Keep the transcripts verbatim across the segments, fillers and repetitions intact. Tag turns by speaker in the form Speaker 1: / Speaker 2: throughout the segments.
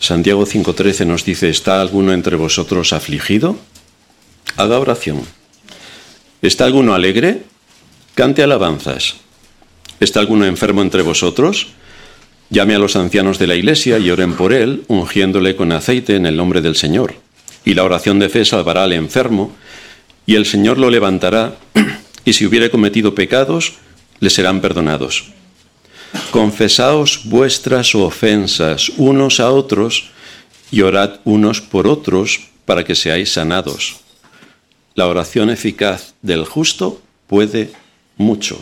Speaker 1: Santiago cinco trece nos dice: ¿está alguno entre vosotros afligido? Haga oración. ¿Está alguno alegre? Cante alabanzas. ¿Está alguno enfermo entre vosotros? Llame a los ancianos de la iglesia y oren por él, ungiéndole con aceite en el nombre del Señor. Y la oración de fe salvará al enfermo, y el Señor lo levantará, y si hubiere cometido pecados, le serán perdonados. Confesaos vuestras ofensas unos a otros, y orad unos por otros, para que seáis sanados. La oración eficaz del justo puede mucho.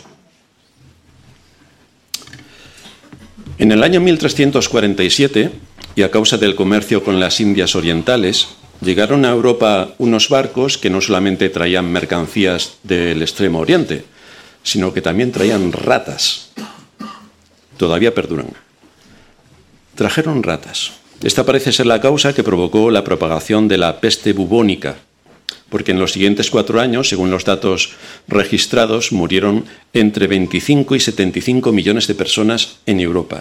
Speaker 1: En el año mil trescientos cuarenta y siete, y a causa del comercio con las Indias orientales, llegaron a Europa unos barcos que no solamente traían mercancías del Extremo Oriente, sino que también traían ratas. Todavía perduran. Trajeron ratas. Esta parece ser la causa que provocó la propagación de la peste bubónica, porque en los siguientes cuatro años, según los datos registrados, murieron entre veinticinco y setenta y cinco millones de personas en Europa.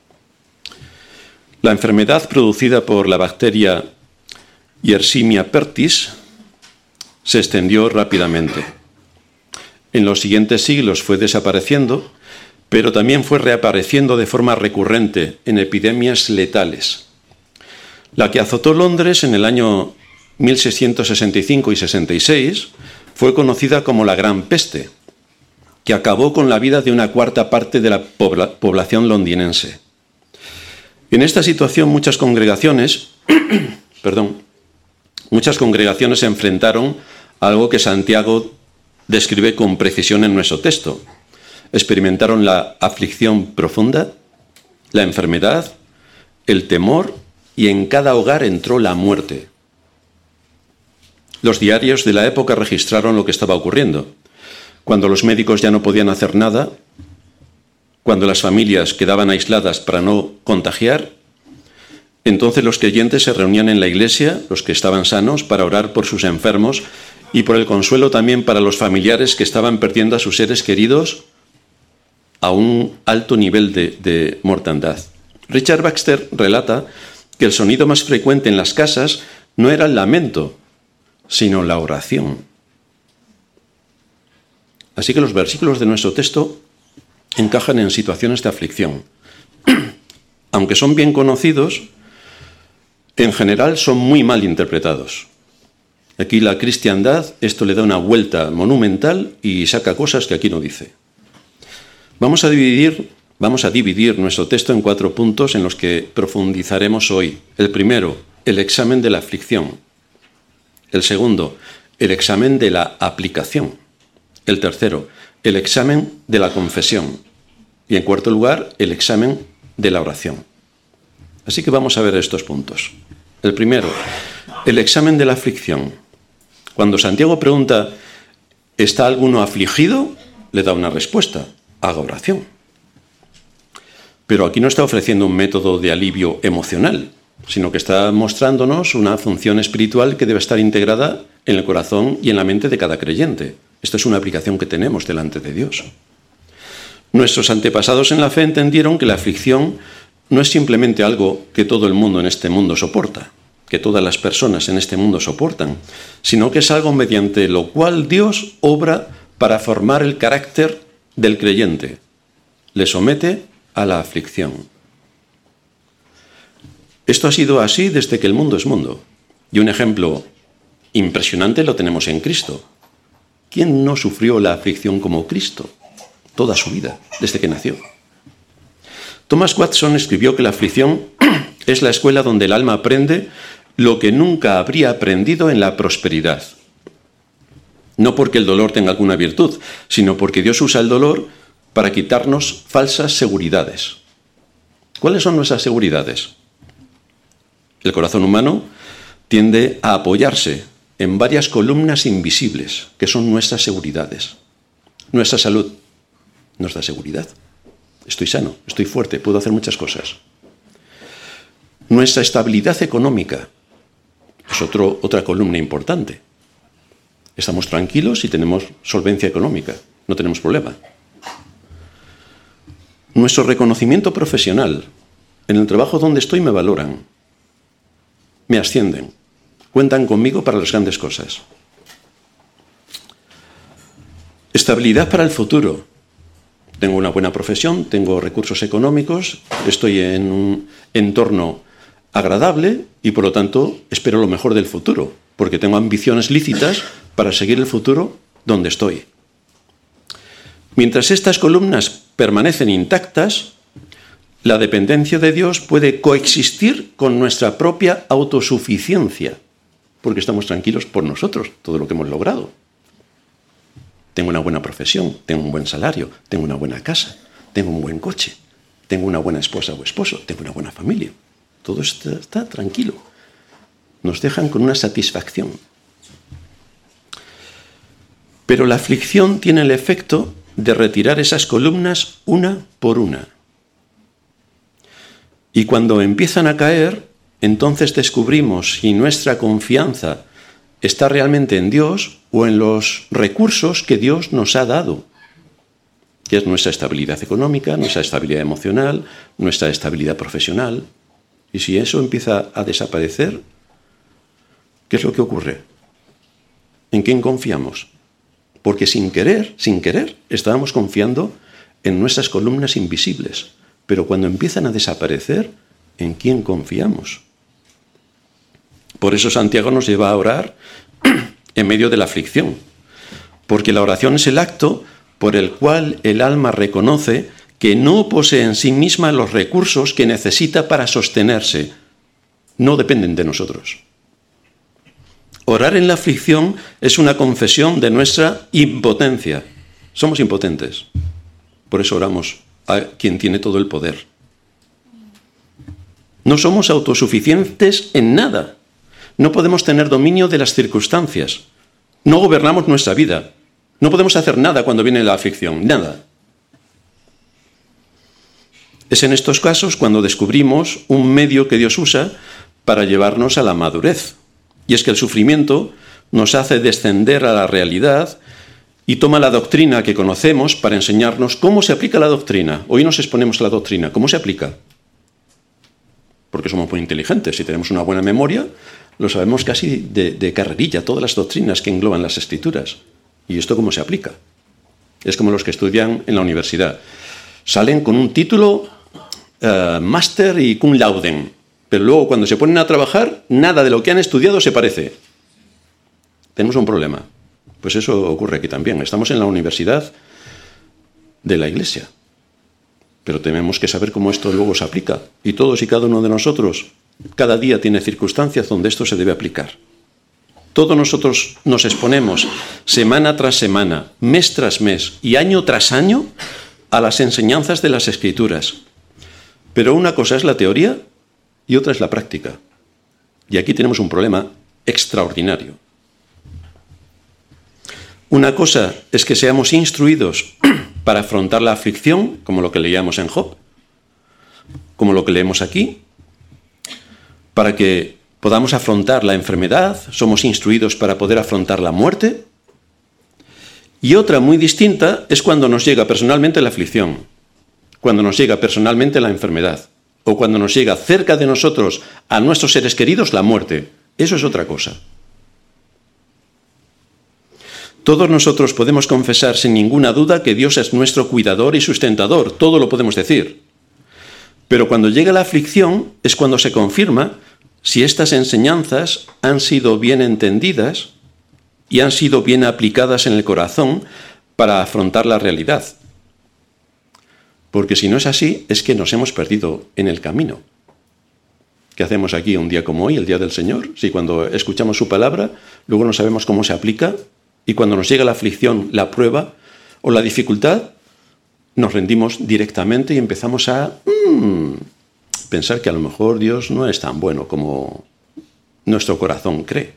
Speaker 1: La enfermedad producida por la bacteria Yersinia pestis se extendió rápidamente. En los siguientes siglos fue desapareciendo, pero también fue reapareciendo de forma recurrente en epidemias letales. La que azotó Londres en el año mil seiscientos sesenta y cinco y sesenta y seis fue conocida como la Gran Peste, que acabó con la vida de una cuarta parte de la pobla- población londinense. En esta situación muchas congregaciones, perdón, muchas congregaciones se enfrentaron a algo que Santiago describe con precisión en nuestro texto. Experimentaron la aflicción profunda, la enfermedad, el temor, y en cada hogar entró la muerte. Los diarios de la época registraron lo que estaba ocurriendo. Cuando los médicos ya no podían hacer nada, cuando las familias quedaban aisladas para no contagiar, entonces los creyentes se reunían en la iglesia, los que estaban sanos, para orar por sus enfermos y por el consuelo también para los familiares que estaban perdiendo a sus seres queridos a un alto nivel de, de mortandad. Richard Baxter relata que el sonido más frecuente en las casas no era el lamento, sino la oración. Así que los versículos de nuestro texto encajan en situaciones de aflicción. Aunque son bien conocidos, en general son muy mal interpretados. Aquí la cristiandad, esto le da una vuelta monumental y saca cosas que aquí no dice. Vamos a dividir, vamos a dividir nuestro texto en cuatro puntos en los que profundizaremos hoy. El primero, el examen de la aflicción. El segundo, el examen de la aplicación. El tercero, el examen de la confesión. Y en cuarto lugar, el examen de la oración. Así que vamos a ver estos puntos. El primero, el examen de la aflicción. Cuando Santiago pregunta, ¿está alguno afligido?, le da una respuesta: haga oración. Pero aquí no está ofreciendo un método de alivio emocional, sino que está mostrándonos una función espiritual que debe estar integrada en el corazón y en la mente de cada creyente. Esto es una aplicación que tenemos delante de Dios. Nuestros antepasados en la fe entendieron que la aflicción no es simplemente algo que todo el mundo en este mundo soporta, que todas las personas en este mundo soportan, sino que es algo mediante lo cual Dios obra para formar el carácter del creyente. Le somete a la aflicción. Esto ha sido así desde que el mundo es mundo. Y un ejemplo impresionante lo tenemos en Cristo. ¿Quién no sufrió la aflicción como Cristo? Toda su vida, desde que nació. Thomas Watson escribió que la aflicción es la escuela donde el alma aprende lo que nunca habría aprendido en la prosperidad. No porque el dolor tenga alguna virtud, sino porque Dios usa el dolor para quitarnos falsas seguridades. ¿Cuáles son nuestras seguridades? El corazón humano tiende a apoyarse en varias columnas invisibles, que son nuestras seguridades. Nuestra salud nos da seguridad. Estoy sano, estoy fuerte, puedo hacer muchas cosas. Nuestra estabilidad económica es otro, otra columna importante. Estamos tranquilos y tenemos solvencia económica, no tenemos problema. Nuestro reconocimiento profesional. En el trabajo donde estoy me valoran. me ascienden, cuentan conmigo para las grandes cosas. Estabilidad para el futuro. Tengo una buena profesión, tengo recursos económicos, estoy en un entorno agradable y, por lo tanto, espero lo mejor del futuro, porque tengo ambiciones lícitas para seguir el futuro donde estoy. Mientras estas columnas permanecen intactas, la dependencia de Dios puede coexistir con nuestra propia autosuficiencia, porque estamos tranquilos por nosotros, todo lo que hemos logrado. Tengo una buena profesión, tengo un buen salario, tengo una buena casa, tengo un buen coche, tengo una buena esposa o esposo, tengo una buena familia. Todo está, está tranquilo. Nos dejan con una satisfacción. Pero la aflicción tiene el efecto de retirar esas columnas una por una. Y cuando empiezan a caer, entonces descubrimos si nuestra confianza está realmente en Dios o en los recursos que Dios nos ha dado, que es nuestra estabilidad económica, nuestra estabilidad emocional, nuestra estabilidad profesional. Y si eso empieza a desaparecer, ¿qué es lo que ocurre? ¿En quién confiamos? Porque sin querer, sin querer, estábamos confiando en nuestras columnas invisibles. Pero cuando empiezan a desaparecer, ¿en quién confiamos? Por eso Santiago nos lleva a orar en medio de la aflicción. Porque la oración es el acto por el cual el alma reconoce que no posee en sí misma los recursos que necesita para sostenerse. No dependen de nosotros. Orar en la aflicción es una confesión de nuestra impotencia. Somos impotentes. Por eso oramos a quien tiene todo el poder. No somos autosuficientes en nada. No podemos tener dominio de las circunstancias. No gobernamos nuestra vida. No podemos hacer nada cuando viene la aflicción. Nada. Es en estos casos cuando descubrimos un medio que Dios usa para llevarnos a la madurez. Y es que el sufrimiento nos hace descender a la realidad y toma la doctrina que conocemos para enseñarnos cómo se aplica la doctrina. Hoy nos exponemos a la doctrina. ¿Cómo se aplica? Porque somos muy inteligentes. Si tenemos una buena memoria, lo sabemos casi de, de carrerilla, todas las doctrinas que engloban las Escrituras. ¿Y esto cómo se aplica? Es como los que estudian en la universidad. Salen con un título uh, máster y cum laude, pero luego cuando se ponen a trabajar, nada de lo que han estudiado se parece. Tenemos un problema. Pues eso ocurre aquí también. Estamos en la universidad de la Iglesia, pero tenemos que saber cómo esto luego se aplica. Y todos y cada uno de nosotros, cada día tiene circunstancias donde esto se debe aplicar. Todos nosotros nos exponemos semana tras semana, mes tras mes y año tras año a las enseñanzas de las Escrituras. Pero una cosa es la teoría y otra es la práctica. Y aquí tenemos un problema extraordinario. Una cosa es que seamos instruidos para afrontar la aflicción, como lo que leíamos en Job, como lo que leemos aquí, para que podamos afrontar la enfermedad, somos instruidos para poder afrontar la muerte. Y otra muy distinta es cuando nos llega personalmente la aflicción, cuando nos llega personalmente la enfermedad, o cuando nos llega cerca de nosotros, a nuestros seres queridos, la muerte. Eso es otra cosa. Todos nosotros podemos confesar sin ninguna duda que Dios es nuestro cuidador y sustentador, todo lo podemos decir. Pero cuando llega la aflicción es cuando se confirma si estas enseñanzas han sido bien entendidas y han sido bien aplicadas en el corazón para afrontar la realidad. Porque si no es así, es que nos hemos perdido en el camino. ¿Qué hacemos aquí un día como hoy, el Día del Señor? Si cuando escuchamos su palabra, luego no sabemos cómo se aplica, y cuando nos llega la aflicción, la prueba o la dificultad, nos rendimos directamente y empezamos a mmm, pensar que a lo mejor Dios no es tan bueno como nuestro corazón cree.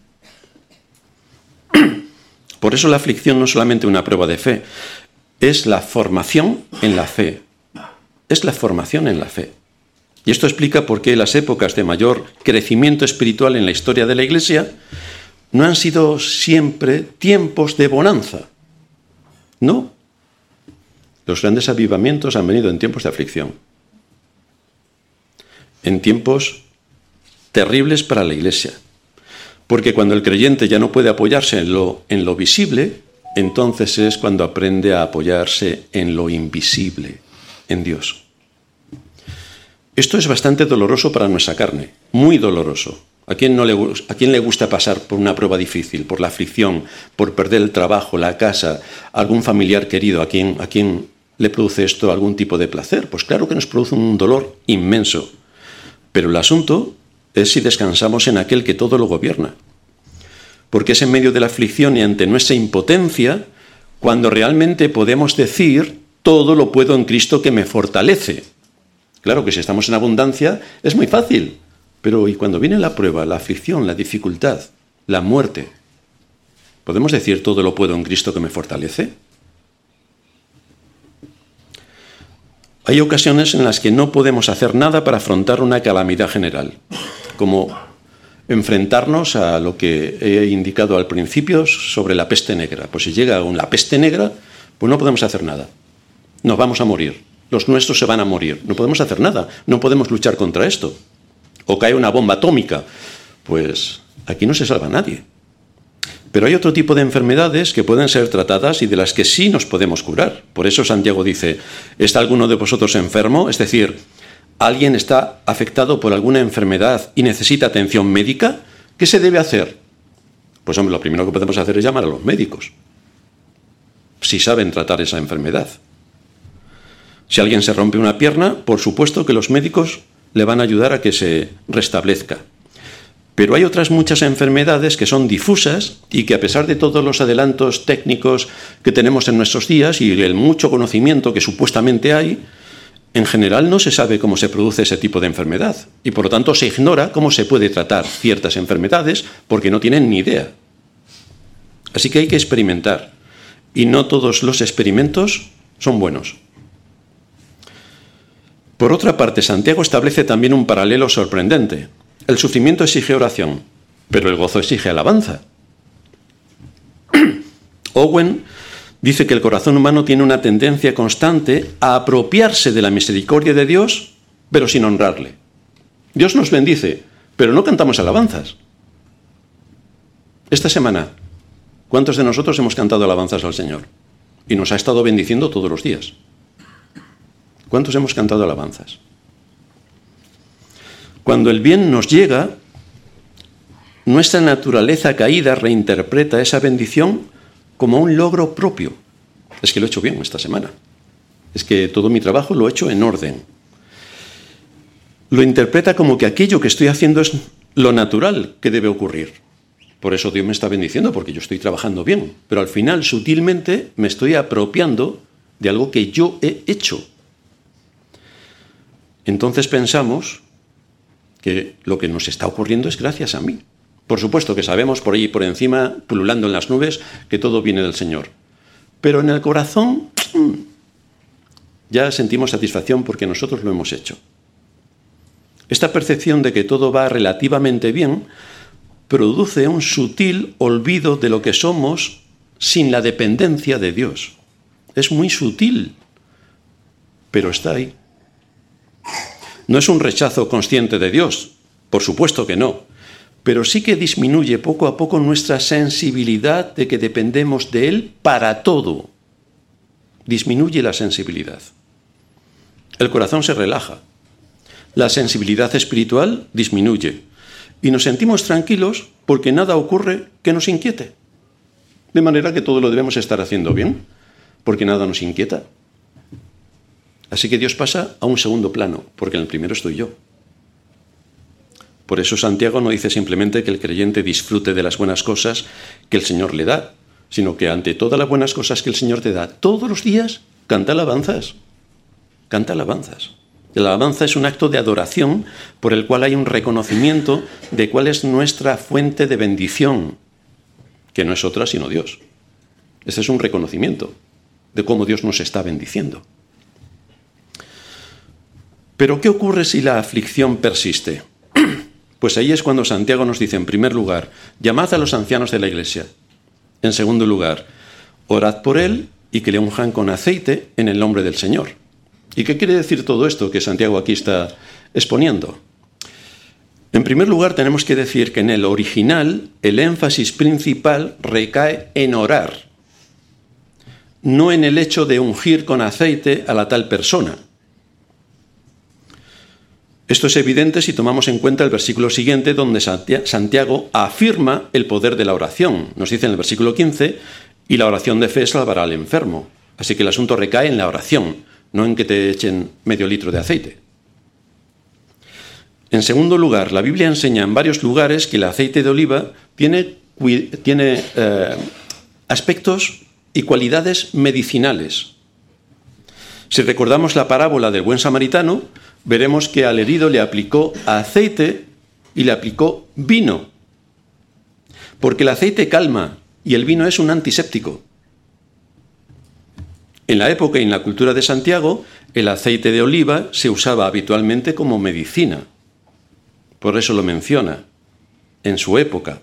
Speaker 1: Por eso la aflicción no es solamente una prueba de fe, es la formación en la fe. Es la formación en la fe. Y esto explica por qué las épocas de mayor crecimiento espiritual en la historia de la Iglesia no han sido siempre tiempos de bonanza. No. Los grandes avivamientos han venido en tiempos de aflicción. En tiempos terribles para la Iglesia. Porque cuando el creyente ya no puede apoyarse en lo, en lo visible, entonces es cuando aprende a apoyarse en lo invisible, en Dios. Esto es bastante doloroso para nuestra carne, muy doloroso. ¿A quién, no le, ¿A quién le gusta pasar por una prueba difícil, por la aflicción, por perder el trabajo, la casa, algún familiar querido? ¿A quién, a quién le produce esto algún tipo de placer? Pues claro que nos produce un dolor inmenso. Pero el asunto es si descansamos en aquel que todo lo gobierna. Porque es en medio de la aflicción y ante nuestra impotencia cuando realmente podemos decir: todo lo puedo en Cristo que me fortalece. Claro que si estamos en abundancia es muy fácil, pero ¿y cuando viene la prueba, la aflicción, la dificultad, la muerte? ¿Podemos decir todo lo puedo en Cristo que me fortalece? Hay ocasiones en las que no podemos hacer nada para afrontar una calamidad general, como enfrentarnos a lo que he indicado al principio sobre la peste negra. Pues si llega la peste negra, pues no podemos hacer nada. Nos vamos a morir. Los nuestros se van a morir. No podemos hacer nada. No podemos luchar contra esto. O cae una bomba atómica. Pues aquí no se salva nadie. Pero hay otro tipo de enfermedades que pueden ser tratadas y de las que sí nos podemos curar. Por eso Santiago dice: ¿está alguno de vosotros enfermo? Es decir, ¿alguien está afectado por alguna enfermedad y necesita atención médica? ¿Qué se debe hacer? Pues hombre, lo primero que podemos hacer es llamar a los médicos, si saben tratar esa enfermedad. Si alguien se rompe una pierna, por supuesto que los médicos le van a ayudar a que se restablezca. Pero hay otras muchas enfermedades que son difusas y que, a pesar de todos los adelantos técnicos que tenemos en nuestros días y el mucho conocimiento que supuestamente hay, en general no se sabe cómo se produce ese tipo de enfermedad y por lo tanto se ignora cómo se puede tratar ciertas enfermedades porque no tienen ni idea. Así que hay que experimentar y no todos los experimentos son buenos. Por otra parte, Santiago establece también un paralelo sorprendente. El sufrimiento exige oración, pero el gozo exige alabanza. Owen dice que el corazón humano tiene una tendencia constante a apropiarse de la misericordia de Dios, pero sin honrarle. Dios nos bendice, pero no cantamos alabanzas. Esta semana, ¿cuántos de nosotros hemos cantado alabanzas al Señor? Y nos ha estado bendiciendo todos los días. ¿Cuántos hemos cantado alabanzas? Cuando el bien nos llega, nuestra naturaleza caída reinterpreta esa bendición como un logro propio. Es que lo he hecho bien esta semana. Es que todo mi trabajo lo he hecho en orden. Lo interpreta como que aquello que estoy haciendo es lo natural que debe ocurrir. Por eso Dios me está bendiciendo, porque yo estoy trabajando bien. Pero al final, sutilmente, me estoy apropiando de algo que yo he hecho. Entonces pensamos que lo que nos está ocurriendo es gracias a mí. Por supuesto que sabemos por ahí, por encima, pululando en las nubes, que todo viene del Señor. Pero en el corazón ya sentimos satisfacción porque nosotros lo hemos hecho. Esta percepción de que todo va relativamente bien produce un sutil olvido de lo que somos sin la dependencia de Dios. Es muy sutil, pero está ahí. No es un rechazo consciente de Dios, por supuesto que no, pero sí que disminuye poco a poco nuestra sensibilidad de que dependemos de Él para todo. Disminuye la sensibilidad. El corazón se relaja. La sensibilidad espiritual disminuye. Y nos sentimos tranquilos porque nada ocurre que nos inquiete. De manera que todo lo debemos estar haciendo bien, porque nada nos inquieta. Así que Dios pasa a un segundo plano, porque en el primero estoy yo. Por eso Santiago no dice simplemente que el creyente disfrute de las buenas cosas que el Señor le da, sino que ante todas las buenas cosas que el Señor te da, todos los días, canta alabanzas. Canta alabanzas. La alabanza es un acto de adoración por el cual hay un reconocimiento de cuál es nuestra fuente de bendición, que no es otra sino Dios. Ese es un reconocimiento de cómo Dios nos está bendiciendo. Pero ¿qué ocurre si la aflicción persiste? Pues ahí es cuando Santiago nos dice, en primer lugar, llamad a los ancianos de la iglesia. En segundo lugar, orad por él y que le unjan con aceite en el nombre del Señor. ¿Y qué quiere decir todo esto que Santiago aquí está exponiendo? En primer lugar, tenemos que decir que en el original el énfasis principal recae en orar, no en el hecho de ungir con aceite a la tal persona. Esto es evidente si tomamos en cuenta el versículo siguiente, donde Santiago afirma el poder de la oración. Nos dice en el versículo quince, y la oración de fe salvará al enfermo. Así que el asunto recae en la oración, no en que te echen medio litro de aceite. En segundo lugar, la Biblia enseña en varios lugares que el aceite de oliva tiene, tiene eh, aspectos y cualidades medicinales. Si recordamos la parábola del buen samaritano, veremos que al herido le aplicó aceite y le aplicó vino, porque el aceite calma y el vino es un antiséptico. En la época y en la cultura de Santiago, el aceite de oliva se usaba habitualmente como medicina. Por eso lo menciona, en su época.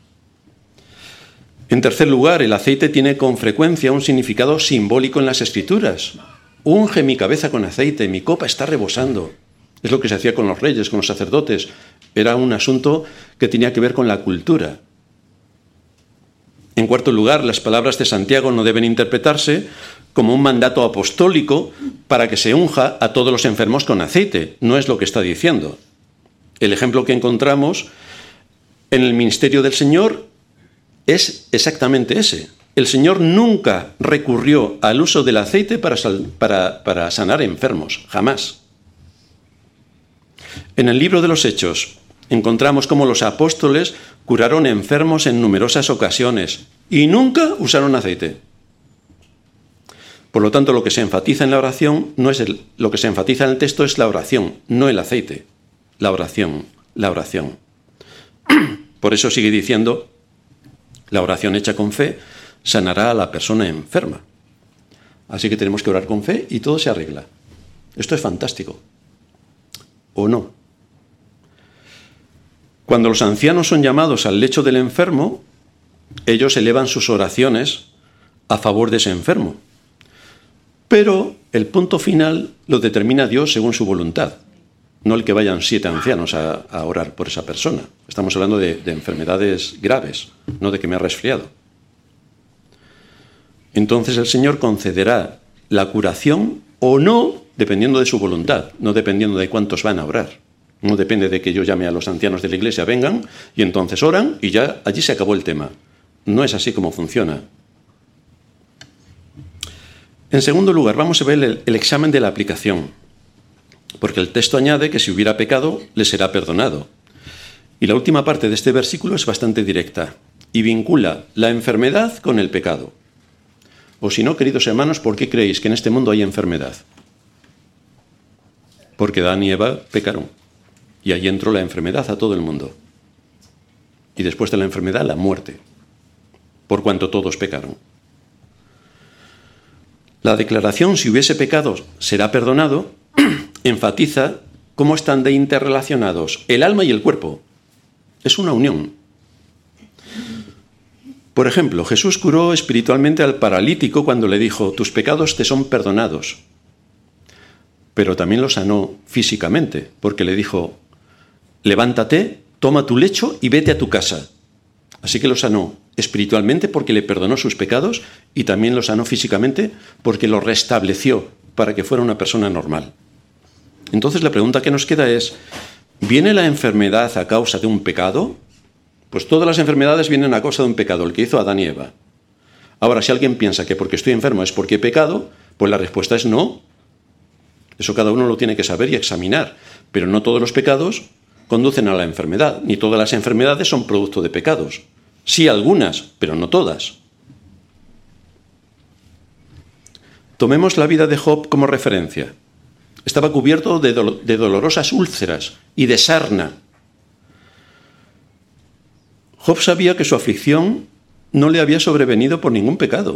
Speaker 1: En tercer lugar, el aceite tiene con frecuencia un significado simbólico en las Escrituras. Unge mi cabeza con aceite, mi copa está rebosando. Es lo que se hacía con los reyes, con los sacerdotes. Era un asunto que tenía que ver con la cultura. En cuarto lugar, las palabras de Santiago no deben interpretarse como un mandato apostólico para que se unja a todos los enfermos con aceite. No es lo que está diciendo. El ejemplo que encontramos en el ministerio del Señor es exactamente ese. El Señor nunca recurrió al uso del aceite para, sal, para, para sanar enfermos, jamás. En el libro de los Hechos encontramos cómo los apóstoles curaron enfermos en numerosas ocasiones y nunca usaron aceite. Por lo tanto, lo que se enfatiza en la oración no es el, lo que se enfatiza en el texto es la oración, no el aceite. La oración, la oración. Por eso sigue diciendo, la oración hecha con fe sanará a la persona enferma. Así que tenemos que orar con fe y todo se arregla. Esto es fantástico. ¿O no? Cuando los ancianos son llamados al lecho del enfermo, ellos elevan sus oraciones a favor de ese enfermo. Pero el punto final lo determina Dios según su voluntad. No el que vayan siete ancianos a, a orar por esa persona. Estamos hablando de, de enfermedades graves, no de que me ha resfriado. Entonces el Señor concederá la curación o no, dependiendo de su voluntad, no dependiendo de cuántos van a orar. No depende de que yo llame a los ancianos de la iglesia, vengan, y entonces oran, y ya allí se acabó el tema. No es así como funciona. En segundo lugar, vamos a ver el, el examen de la aplicación. Porque el texto añade que si hubiera pecado, le será perdonado. Y la última parte de este versículo es bastante directa y vincula la enfermedad con el pecado. O si no, queridos hermanos, ¿por qué creéis que en este mundo hay enfermedad? Porque Adán y Eva pecaron. Y ahí entró la enfermedad a todo el mundo. Y después de la enfermedad, la muerte. Por cuanto todos pecaron. La declaración, si hubiese pecado, será perdonado, enfatiza cómo están de interrelacionados el alma y el cuerpo. Es una unión. Por ejemplo, Jesús curó espiritualmente al paralítico cuando le dijo, tus pecados te son perdonados. Pero también lo sanó físicamente, porque le dijo, levántate, toma tu lecho y vete a tu casa. Así que lo sanó espiritualmente porque le perdonó sus pecados y también lo sanó físicamente porque lo restableció para que fuera una persona normal. Entonces la pregunta que nos queda es, ¿viene la enfermedad a causa de un pecado? Pues todas las enfermedades vienen a causa de un pecado, el que hizo Adán y Eva. Ahora, si alguien piensa que porque estoy enfermo es porque he pecado, pues la respuesta es no. Eso cada uno lo tiene que saber y examinar. Pero no todos los pecados conducen a la enfermedad, ni todas las enfermedades son producto de pecados. Sí algunas, pero no todas. Tomemos la vida de Job como referencia. Estaba cubierto de, do- de dolorosas úlceras y de sarna. Job sabía que su aflicción no le había sobrevenido por ningún pecado,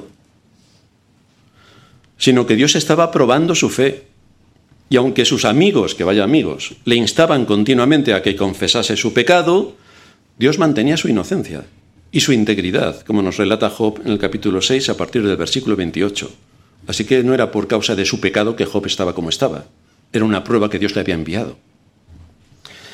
Speaker 1: sino que Dios estaba probando su fe. Y aunque sus amigos, que vaya amigos, le instaban continuamente a que confesase su pecado, Dios mantenía su inocencia y su integridad, como nos relata Job en el capítulo seis a partir del versículo veintiocho. Así que no era por causa de su pecado que Job estaba como estaba. Era una prueba que Dios le había enviado.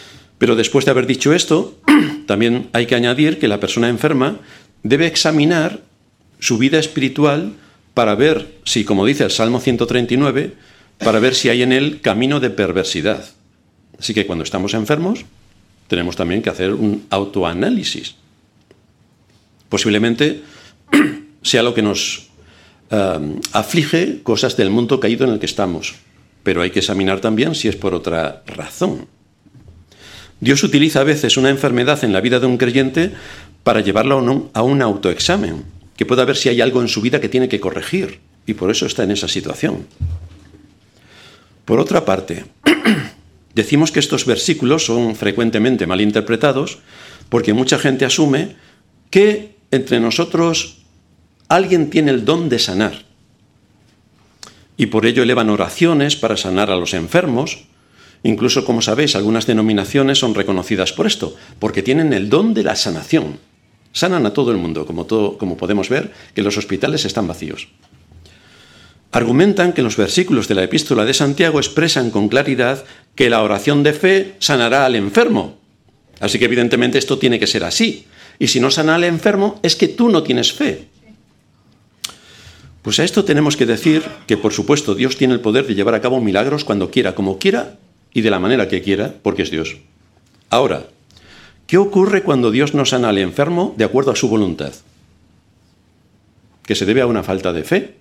Speaker 1: Pero después de haber dicho esto, también hay que añadir que la persona enferma debe examinar su vida espiritual para ver si, como dice el Salmo ciento treinta y nueve, para ver si hay en él camino de perversidad. Así que cuando estamos enfermos, tenemos también que hacer un autoanálisis. Posiblemente sea lo que nos um, aflige, cosas del mundo caído en el que estamos. Pero hay que examinar también si es por otra razón. Dios utiliza a veces una enfermedad en la vida de un creyente para llevarlo a un, a un autoexamen, que pueda ver si hay algo en su vida que tiene que corregir, y por eso está en esa situación. Por otra parte, decimos que estos versículos son frecuentemente mal interpretados porque mucha gente asume que entre nosotros alguien tiene el don de sanar, y por ello elevan oraciones para sanar a los enfermos. Incluso, como sabéis, algunas denominaciones son reconocidas por esto, porque tienen el don de la sanación. Sanan a todo el mundo, como, todo, como podemos ver, que los hospitales están vacíos. Argumentan que los versículos de la Epístola de Santiago expresan con claridad que la oración de fe sanará al enfermo. Así que evidentemente esto tiene que ser así. Y si no sana al enfermo, es que tú no tienes fe. Pues a esto tenemos que decir que, por supuesto, Dios tiene el poder de llevar a cabo milagros cuando quiera, como quiera y de la manera que quiera, porque es Dios. Ahora, ¿qué ocurre cuando Dios no sana al enfermo de acuerdo a su voluntad? Que se debe a una falta de fe.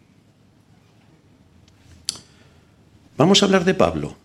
Speaker 1: Vamos a hablar de Pablo,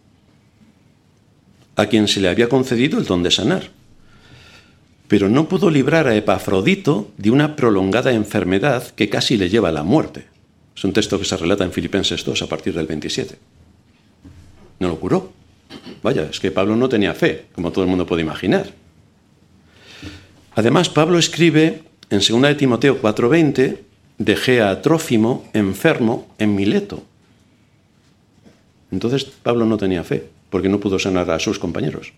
Speaker 1: a quien se le había concedido el don de sanar, pero no pudo librar a Epafrodito de una prolongada enfermedad que casi le lleva a la muerte. Es un texto que se relata en Filipenses dos a partir del veintisiete. No lo curó. Vaya, es que Pablo no tenía fe, como todo el mundo puede imaginar. Además, Pablo escribe en segunda de Timoteo cuatro veinte, dejé a Trófimo enfermo en Mileto. Entonces Pablo no tenía fe, porque no pudo sanar a sus compañeros.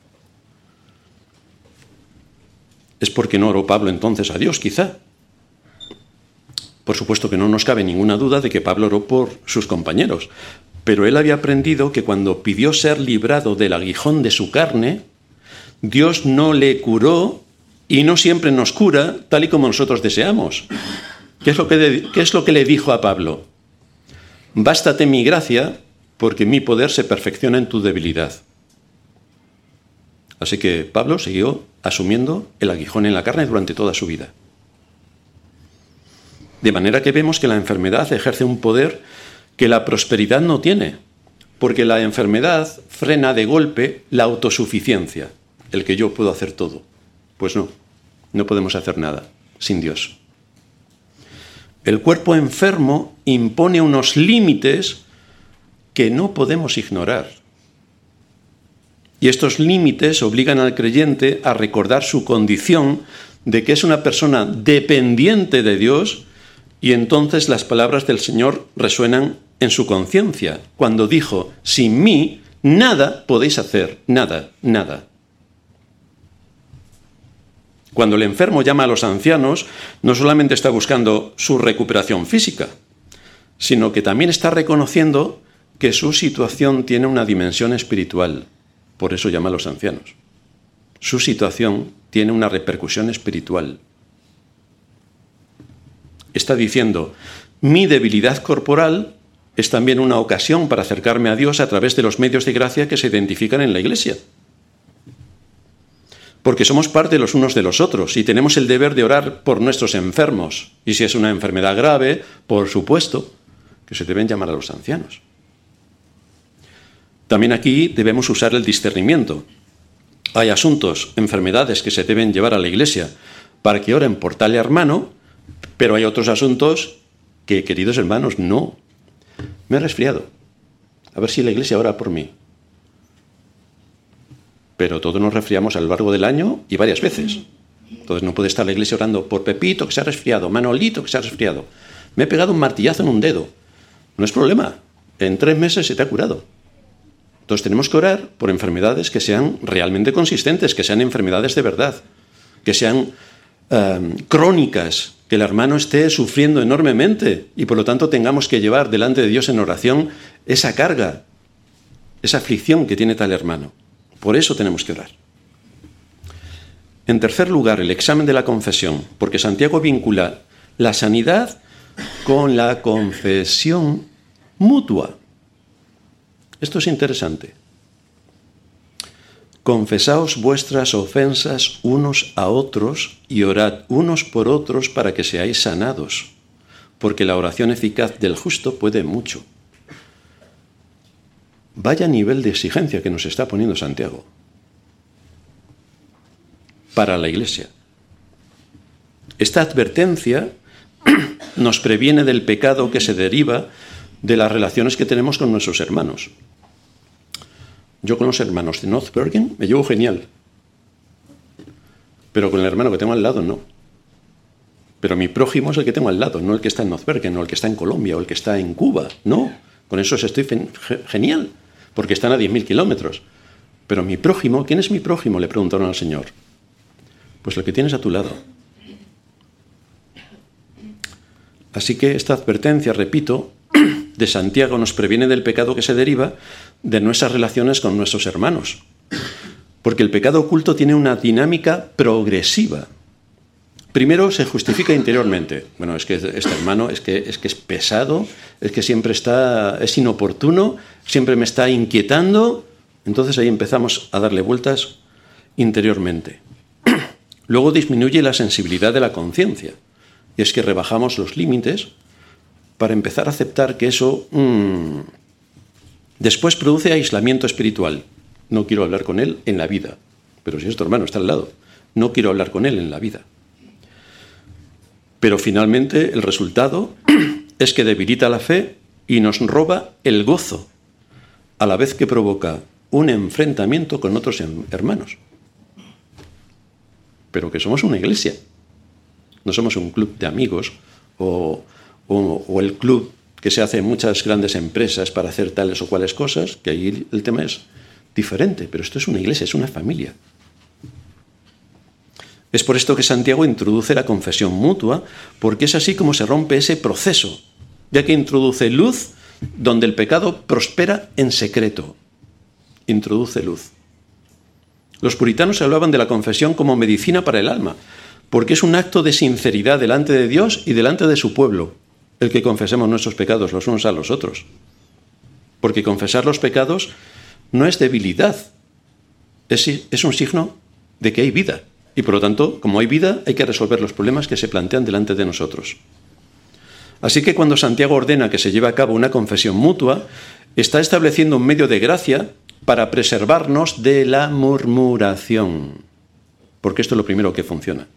Speaker 1: ¿Es porque no oró Pablo entonces a Dios, quizá? Por supuesto que no nos cabe ninguna duda de que Pablo oró por sus compañeros, pero él había aprendido que cuando pidió ser librado del aguijón de su carne, Dios no le curó y no siempre nos cura tal y como nosotros deseamos. ¿Qué es lo que, qué es lo que le dijo a Pablo? Bástate mi gracia, porque mi poder se perfecciona en tu debilidad. Así que Pablo siguió asumiendo el aguijón en la carne durante toda su vida. De manera que vemos que la enfermedad ejerce un poder que la prosperidad no tiene, porque la enfermedad frena de golpe la autosuficiencia, el que yo puedo hacer todo. Pues no, no podemos hacer nada sin Dios. El cuerpo enfermo impone unos límites que no podemos ignorar. Y estos límites obligan al creyente a recordar su condición de que es una persona dependiente de Dios, y entonces las palabras del Señor resuenan en su conciencia, cuando dijo, sin mí nada podéis hacer, nada, nada. Cuando el enfermo llama a los ancianos, no solamente está buscando su recuperación física, sino que también está reconociendo que su situación tiene una dimensión espiritual. Por eso llama a los ancianos. Su situación tiene una repercusión espiritual. Está diciendo, mi debilidad corporal es también una ocasión para acercarme a Dios a través de los medios de gracia que se identifican en la Iglesia. Porque somos parte los unos de los otros y tenemos el deber de orar por nuestros enfermos. Y si es una enfermedad grave, por supuesto, que se deben llamar a los ancianos. También aquí debemos usar el discernimiento. Hay asuntos, enfermedades que se deben llevar a la Iglesia para que oren por tal hermano, pero hay otros asuntos que, queridos hermanos, no. Me he resfriado. A ver si la Iglesia ora por mí. Pero todos nos resfriamos a lo largo del año y varias veces. Entonces no puede estar la Iglesia orando por Pepito que se ha resfriado, Manolito que se ha resfriado. Me he pegado un martillazo en un dedo. No es problema. En tres meses se te ha curado. Entonces tenemos que orar por enfermedades que sean realmente consistentes, que sean enfermedades de verdad, que sean um, crónicas, que el hermano esté sufriendo enormemente y por lo tanto tengamos que llevar delante de Dios en oración esa carga, esa aflicción que tiene tal hermano. Por eso tenemos que orar. En tercer lugar, el examen de la confesión, porque Santiago vincula la sanidad con la confesión mutua. Esto es interesante. Confesaos vuestras ofensas unos a otros y orad unos por otros para que seáis sanados, porque la oración eficaz del justo puede mucho. Vaya nivel de exigencia que nos está poniendo Santiago para la Iglesia. Esta advertencia nos previene del pecado que se deriva de las relaciones que tenemos con nuestros hermanos. Yo con los hermanos de North Bergen me llevo genial, pero con el hermano que tengo al lado no. Pero mi prójimo es el que tengo al lado, no el que está en North Bergen, o el que está en Colombia, o el que está en Cuba. No, con esos estoy genial, porque están a diez mil kilómetros. Pero mi prójimo, ¿quién es mi prójimo?, le preguntaron al Señor. Pues el que tienes a tu lado. Así que esta advertencia, repito, de Santiago nos previene del pecado que se deriva de nuestras relaciones con nuestros hermanos. Porque el pecado oculto tiene una dinámica progresiva. Primero se justifica interiormente. Bueno, es que este hermano es que, es que es pesado, es que siempre está, es inoportuno, siempre me está inquietando. Entonces ahí empezamos a darle vueltas interiormente. Luego disminuye la sensibilidad de la conciencia. Y es que rebajamos los límites para empezar a aceptar que eso mmm, después produce aislamiento espiritual. No quiero hablar con él en la vida. Pero si es tu hermano, está al lado. No quiero hablar con él en la vida. Pero finalmente el resultado es que debilita la fe y nos roba el gozo, a la vez que provoca un enfrentamiento con otros hermanos. Pero que somos una iglesia. No somos un club de amigos o, o, o el club que se hace en muchas grandes empresas para hacer tales o cuales cosas, que ahí el tema es diferente, pero esto es una iglesia, es una familia. Es por esto que Santiago introduce la confesión mutua, porque es así como se rompe ese proceso, ya que introduce luz donde el pecado prospera en secreto. Introduce luz. Los puritanos hablaban de la confesión como medicina para el alma, porque es un acto de sinceridad delante de Dios y delante de su pueblo, el que confesemos nuestros pecados los unos a los otros. Porque confesar los pecados no es debilidad, es, es un signo de que hay vida. Y por lo tanto, como hay vida, hay que resolver los problemas que se plantean delante de nosotros. Así que cuando Santiago ordena que se lleve a cabo una confesión mutua, está estableciendo un medio de gracia para preservarnos de la murmuración. Porque esto es lo primero que funciona.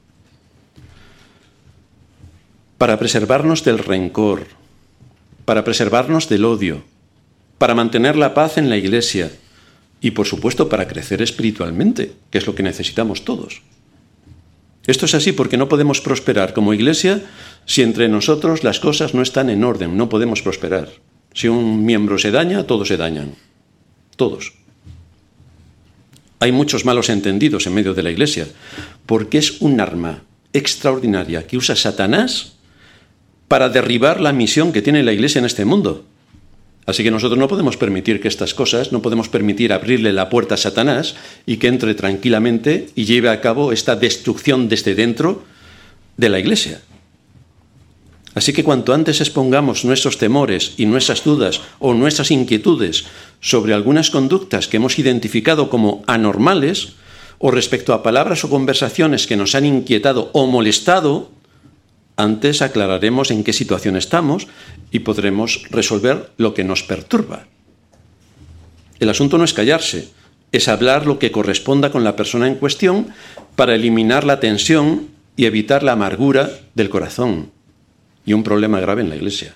Speaker 1: Para preservarnos del rencor, para preservarnos del odio, para mantener la paz en la iglesia y, por supuesto, para crecer espiritualmente, que es lo que necesitamos todos. Esto es así porque no podemos prosperar como iglesia si entre nosotros las cosas no están en orden, no podemos prosperar. Si un miembro se daña, todos se dañan. Todos. Hay muchos malos entendidos en medio de la iglesia, porque es un arma extraordinaria que usa Satanás para derribar la misión que tiene la iglesia en este mundo. Así que nosotros no podemos permitir que estas cosas, no podemos permitir abrirle la puerta a Satanás y que entre tranquilamente y lleve a cabo esta destrucción desde dentro de la iglesia. Así que cuanto antes expongamos nuestros temores y nuestras dudas o nuestras inquietudes sobre algunas conductas que hemos identificado como anormales o respecto a palabras o conversaciones que nos han inquietado o molestado, antes aclararemos en qué situación estamos y podremos resolver lo que nos perturba. El asunto no es callarse, es hablar lo que corresponda con la persona en cuestión para eliminar la tensión y evitar la amargura del corazón y un problema grave en la iglesia.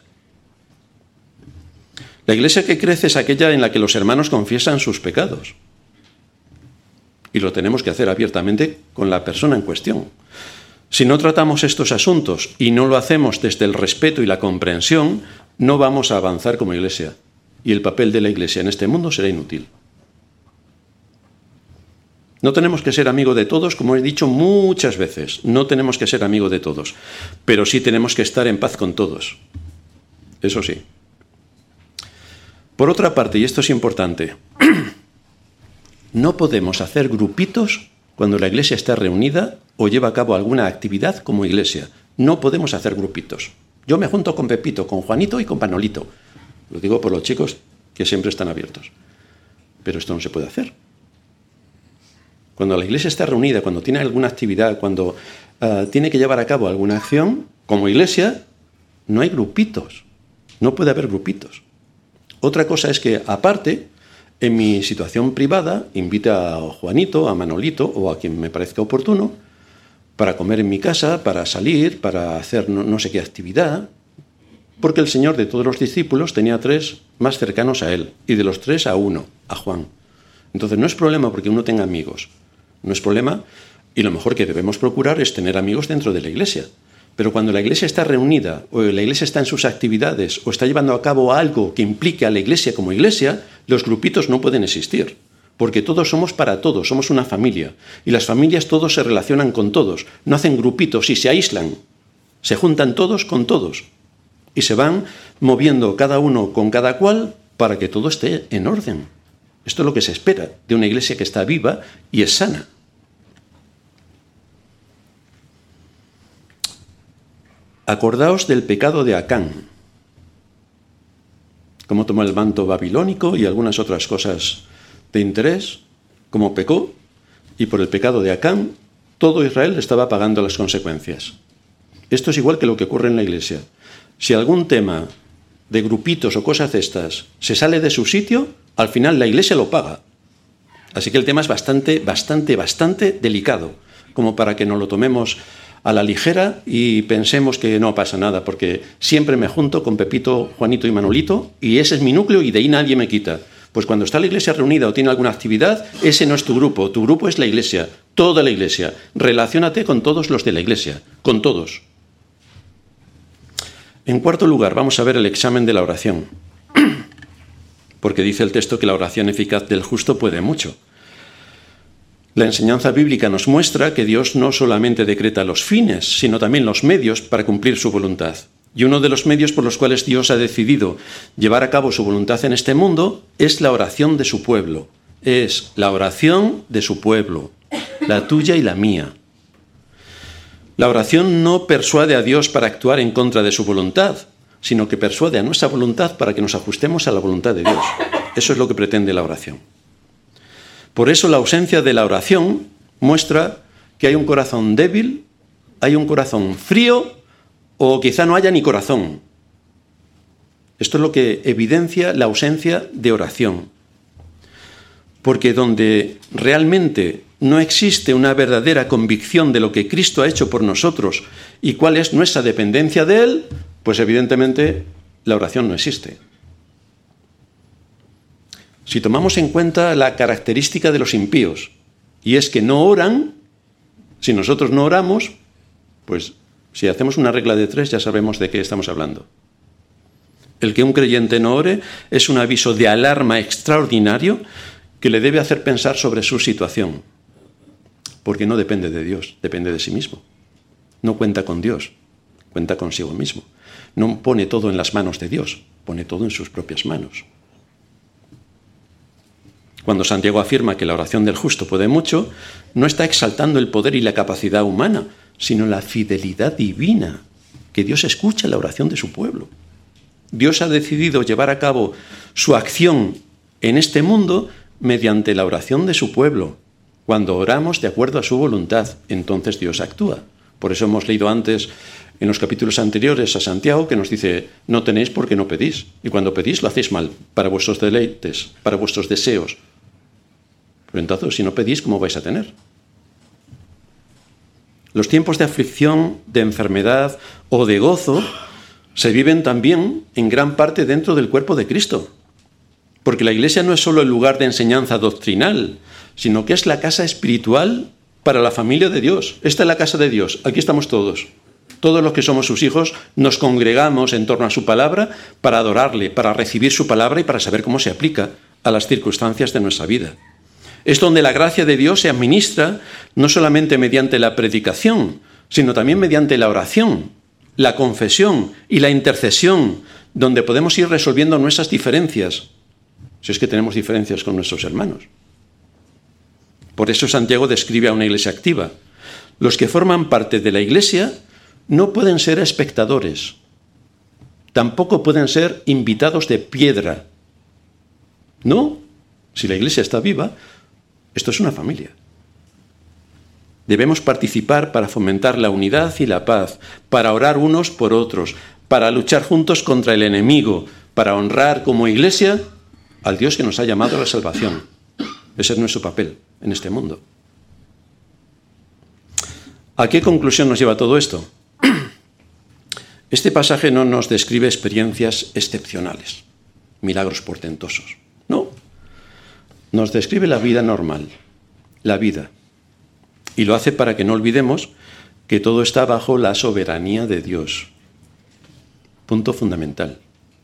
Speaker 1: La iglesia que crece es aquella en la que los hermanos confiesan sus pecados. Y lo tenemos que hacer abiertamente con la persona en cuestión. Si no tratamos estos asuntos y no lo hacemos desde el respeto y la comprensión, no vamos a avanzar como iglesia. Y el papel de la iglesia en este mundo será inútil. No tenemos que ser amigo de todos, como he dicho muchas veces. No tenemos que ser amigo de todos. Pero sí tenemos que estar en paz con todos. Eso sí. Por otra parte, y esto es importante, No podemos hacer grupitos cuando la iglesia está reunida o lleva a cabo alguna actividad como iglesia. No podemos hacer grupitos. Yo me junto con Pepito, con Juanito y con Manolito. Lo digo por los chicos que siempre están abiertos. Pero esto no se puede hacer. Cuando la iglesia está reunida, cuando tiene alguna actividad, cuando uh, tiene que llevar a cabo alguna acción, como iglesia, no hay grupitos. No puede haber grupitos. Otra cosa es que, aparte, en mi situación privada, invite a Juanito, a Manolito o a quien me parezca oportuno para comer en mi casa, para salir, para hacer no, no sé qué actividad, porque el Señor de todos los discípulos tenía tres más cercanos a Él, y de los tres a uno, a Juan. Entonces no es problema porque uno tenga amigos, no es problema, y lo mejor que debemos procurar es tener amigos dentro de la iglesia. Pero cuando la iglesia está reunida, o la iglesia está en sus actividades, o está llevando a cabo algo que implique a la iglesia como iglesia, los grupitos no pueden existir. Porque todos somos para todos, somos una familia. Y las familias todos se relacionan con todos, no hacen grupitos y se aíslan. Se juntan todos con todos. Y se van moviendo cada uno con cada cual para que todo esté en orden. Esto es lo que se espera de una iglesia que está viva y es sana. Acordaos del pecado de Acán, cómo tomó el manto babilónico y algunas otras cosas de interés, cómo pecó, y por el pecado de Acán, todo Israel estaba pagando las consecuencias. Esto es igual que lo que ocurre en la iglesia. Si algún tema de grupitos o cosas de estas se sale de su sitio, al final la iglesia lo paga. Así que el tema es bastante, bastante, bastante delicado, como para que no lo tomemos a la ligera y pensemos que no pasa nada, porque siempre me junto con Pepito, Juanito y Manolito, y ese es mi núcleo y de ahí nadie me quita. Pues cuando está la iglesia reunida o tiene alguna actividad, ese no es tu grupo, tu grupo es la iglesia, toda la iglesia. Relaciónate con todos los de la iglesia, con todos. En cuarto lugar, vamos a ver el examen de la oración, porque dice el texto que la oración eficaz del justo puede mucho. La enseñanza bíblica nos muestra que Dios no solamente decreta los fines, sino también los medios para cumplir su voluntad. Y uno de los medios por los cuales Dios ha decidido llevar a cabo su voluntad en este mundo es la oración de su pueblo. Es la oración de su pueblo, la tuya y la mía. La oración no persuade a Dios para actuar en contra de su voluntad, sino que persuade a nuestra voluntad para que nos ajustemos a la voluntad de Dios. Eso es lo que pretende la oración. Por eso la ausencia de la oración muestra que hay un corazón débil, hay un corazón frío o quizá no haya ni corazón. Esto es lo que evidencia la ausencia de oración. Porque donde realmente no existe una verdadera convicción de lo que Cristo ha hecho por nosotros y cuál es nuestra dependencia de Él, pues evidentemente la oración no existe. Si tomamos en cuenta la característica de los impíos, y es que no oran, si nosotros no oramos, pues si hacemos una regla de tres ya sabemos de qué estamos hablando. El que un creyente no ore es un aviso de alarma extraordinario que le debe hacer pensar sobre su situación, porque no depende de Dios, depende de sí mismo. No cuenta con Dios, cuenta consigo mismo. No pone todo en las manos de Dios, pone todo en sus propias manos. Cuando Santiago afirma que la oración del justo puede mucho, no está exaltando el poder y la capacidad humana, sino la fidelidad divina, que Dios escucha la oración de su pueblo. Dios ha decidido llevar a cabo su acción en este mundo mediante la oración de su pueblo. Cuando oramos de acuerdo a su voluntad, entonces Dios actúa. Por eso hemos leído antes, en los capítulos anteriores a Santiago, que nos dice, no tenéis porque no pedís. Y cuando pedís lo hacéis mal, para vuestros deleites, para vuestros deseos. Pero entonces, si no pedís, ¿cómo vais a tener? Los tiempos de aflicción, de enfermedad o de gozo se viven también en gran parte dentro del cuerpo de Cristo. Porque la iglesia no es solo el lugar de enseñanza doctrinal, sino que es la casa espiritual para la familia de Dios. Esta es la casa de Dios, aquí estamos todos. Todos los que somos sus hijos nos congregamos en torno a su palabra para adorarle, para recibir su palabra y para saber cómo se aplica a las circunstancias de nuestra vida. Es donde la gracia de Dios se administra no solamente mediante la predicación, sino también mediante la oración, la confesión y la intercesión, donde podemos ir resolviendo nuestras diferencias, si es que tenemos diferencias con nuestros hermanos. Por eso Santiago describe a una iglesia activa. Los que forman parte de la iglesia no pueden ser espectadores, tampoco pueden ser invitados de piedra. No, si la iglesia está viva, esto es una familia. Debemos participar para fomentar la unidad y la paz, para orar unos por otros, para luchar juntos contra el enemigo, para honrar como iglesia al Dios que nos ha llamado a la salvación. Ese es nuestro papel en este mundo. ¿A qué conclusión nos lleva todo esto? Este pasaje no nos describe experiencias excepcionales, milagros portentosos. No, nos describe la vida normal, la vida. Y lo hace para que no olvidemos que todo está bajo la soberanía de Dios. Punto fundamental.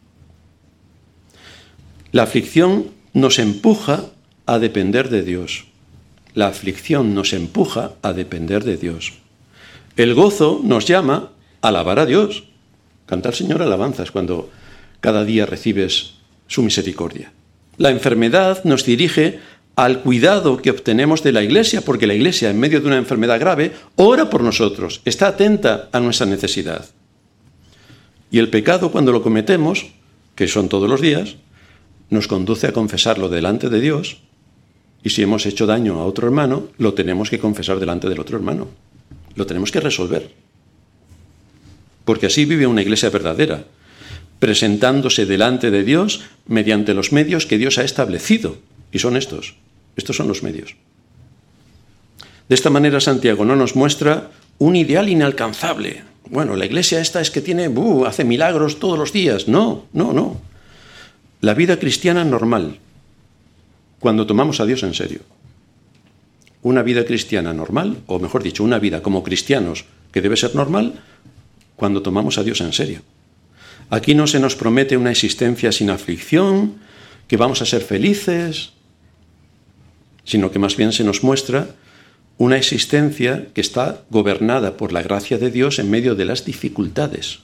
Speaker 1: La aflicción nos empuja a depender de Dios. La aflicción nos empuja a depender de Dios. El gozo nos llama a alabar a Dios. Cantar, Señor, alabanzas cuando cada día recibes su misericordia. La enfermedad nos dirige al cuidado que obtenemos de la iglesia, porque la iglesia, en medio de una enfermedad grave, ora por nosotros, está atenta a nuestra necesidad. Y el pecado, cuando lo cometemos, que son todos los días, nos conduce a confesarlo delante de Dios, y si hemos hecho daño a otro hermano, lo tenemos que confesar delante del otro hermano. Lo tenemos que resolver. Porque así vive una iglesia verdadera, presentándose delante de Dios mediante los medios que Dios ha establecido. Y son estos. Estos son los medios. De esta manera Santiago no nos muestra un ideal inalcanzable. Bueno, la iglesia esta es que tiene, uh, hace milagros todos los días. No, no, no. La vida cristiana normal, cuando tomamos a Dios en serio. Una vida cristiana normal, o mejor dicho, una vida como cristianos que debe ser normal, cuando tomamos a Dios en serio. Aquí no se nos promete una existencia sin aflicción, que vamos a ser felices, sino que más bien se nos muestra una existencia que está gobernada por la gracia de Dios en medio de las dificultades.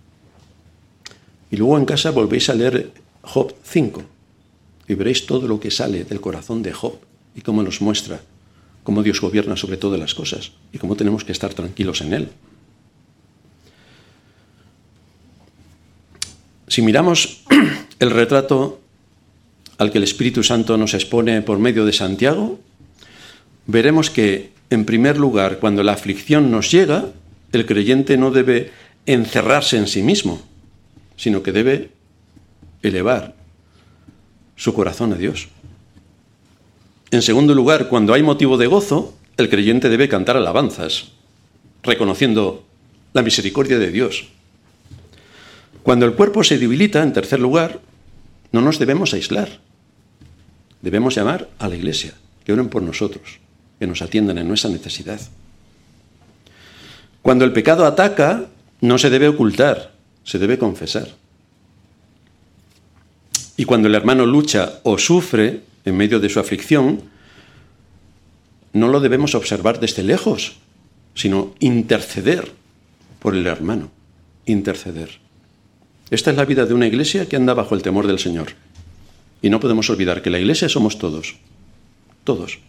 Speaker 1: Y luego en casa volvéis a leer Job cinco y veréis todo lo que sale del corazón de Job y cómo nos muestra cómo Dios gobierna sobre todas las cosas y cómo tenemos que estar tranquilos en Él. Si miramos el retrato al que el Espíritu Santo nos expone por medio de Santiago, veremos que, en primer lugar, cuando la aflicción nos llega, el creyente no debe encerrarse en sí mismo, sino que debe elevar su corazón a Dios. En segundo lugar, cuando hay motivo de gozo, el creyente debe cantar alabanzas, reconociendo la misericordia de Dios. Cuando el cuerpo se debilita, en tercer lugar, no nos debemos aislar. Debemos llamar a la iglesia, que oren por nosotros, que nos atiendan en nuestra necesidad. Cuando el pecado ataca, no se debe ocultar, se debe confesar. Y cuando el hermano lucha o sufre en medio de su aflicción, no lo debemos observar desde lejos, sino interceder por el hermano, interceder. Esta es la vida de una iglesia que anda bajo el temor del Señor. Y no podemos olvidar que la iglesia somos todos, todos.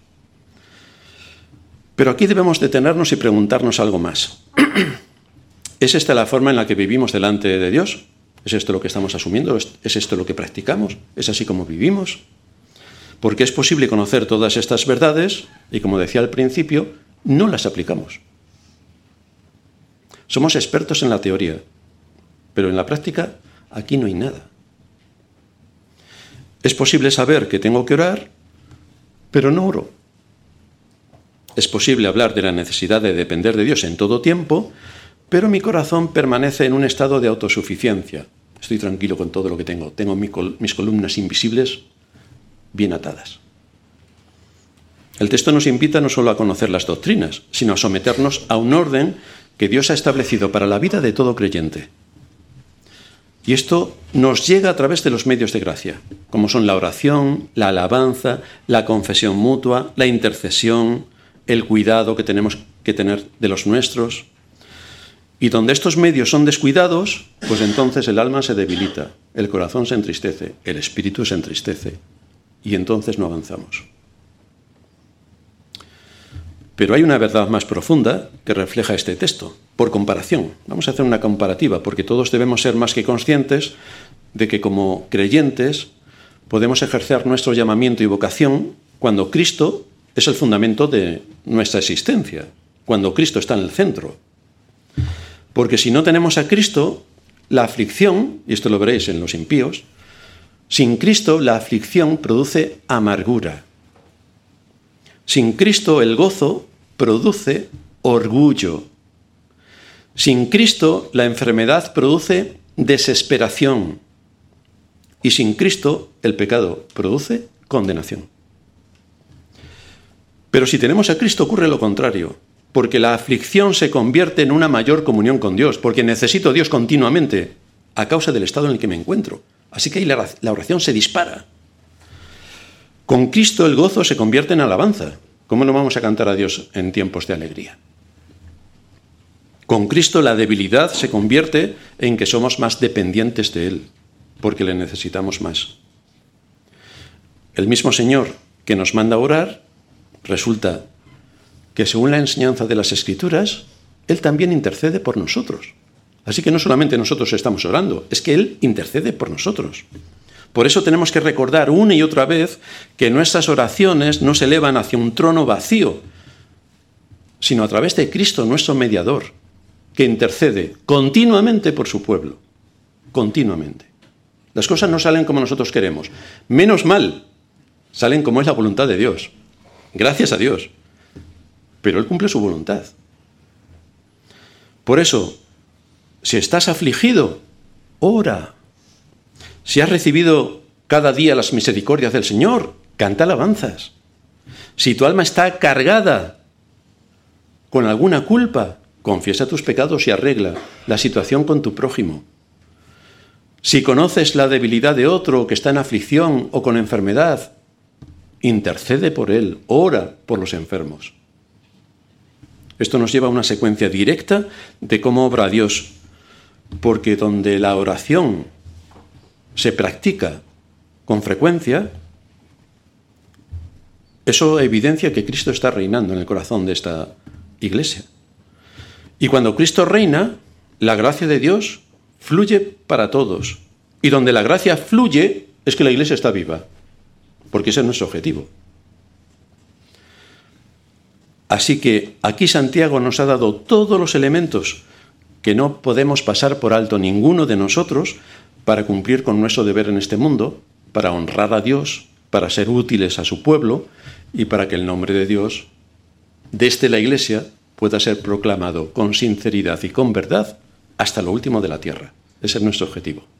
Speaker 1: Pero aquí debemos detenernos y preguntarnos algo más. ¿Es esta la forma en la que vivimos delante de Dios? ¿Es esto lo que estamos asumiendo? ¿Es esto lo que practicamos? ¿Es así como vivimos? Porque es posible conocer todas estas verdades y, como decía al principio, no las aplicamos. Somos expertos en la teoría, pero en la práctica aquí no hay nada. Es posible saber que tengo que orar, pero no oro. Es posible hablar de la necesidad de depender de Dios en todo tiempo, pero mi corazón permanece en un estado de autosuficiencia. Estoy tranquilo con todo lo que tengo. Tengo mis columnas invisibles bien atadas. El texto nos invita no solo a conocer las doctrinas, sino a someternos a un orden que Dios ha establecido para la vida de todo creyente. Y esto nos llega a través de los medios de gracia, como son la oración, la alabanza, la confesión mutua, la intercesión, el cuidado que tenemos que tener de los nuestros. Y donde estos medios son descuidados, pues entonces el alma se debilita, el corazón se entristece, el espíritu se entristece, y entonces no avanzamos. Pero hay una verdad más profunda que refleja este texto, por comparación. Vamos a hacer una comparativa, porque todos debemos ser más que conscientes de que como creyentes podemos ejercer nuestro llamamiento y vocación cuando Cristo es el fundamento de nuestra existencia, cuando Cristo está en el centro. Porque si no tenemos a Cristo, la aflicción, y esto lo veréis en los impíos, sin Cristo la aflicción produce amargura. Sin Cristo el gozo produce orgullo. Sin Cristo la enfermedad produce desesperación. Y sin Cristo el pecado produce condenación. Pero si tenemos a Cristo ocurre lo contrario, porque la aflicción se convierte en una mayor comunión con Dios, porque necesito a Dios continuamente a causa del estado en el que me encuentro. Así que ahí la, la oración se dispara. Con Cristo el gozo se convierte en alabanza. ¿Cómo no vamos a cantar a Dios en tiempos de alegría? Con Cristo la debilidad se convierte en que somos más dependientes de Él, porque le necesitamos más. El mismo Señor que nos manda a orar, resulta que según la enseñanza de las Escrituras, Él también intercede por nosotros. Así que no solamente nosotros estamos orando, es que Él intercede por nosotros. Por eso tenemos que recordar una y otra vez que nuestras oraciones no se elevan hacia un trono vacío, sino a través de Cristo, nuestro mediador, que intercede continuamente por su pueblo. Continuamente. Las cosas no salen como nosotros queremos. Menos mal, salen como es la voluntad de Dios. Gracias a Dios. Pero Él cumple su voluntad. Por eso, si estás afligido, ora. Si has recibido cada día las misericordias del Señor, canta alabanzas. Si tu alma está cargada con alguna culpa, confiesa tus pecados y arregla la situación con tu prójimo. Si conoces la debilidad de otro que está en aflicción o con enfermedad, intercede por él, ora por los enfermos. Esto nos lleva a una secuencia directa de cómo obra Dios, porque donde la oración se practica con frecuencia, eso evidencia que Cristo está reinando en el corazón de esta iglesia. Y cuando Cristo reina, la gracia de Dios fluye para todos. Y donde la gracia fluye es que la iglesia está viva, porque ese es nuestro objetivo. Así que aquí Santiago nos ha dado todos los elementos que no podemos pasar por alto ninguno de nosotros para cumplir con nuestro deber en este mundo, para honrar a Dios, para ser útiles a su pueblo y para que el nombre de Dios desde la iglesia pueda ser proclamado con sinceridad y con verdad hasta lo último de la tierra. Ese es nuestro objetivo.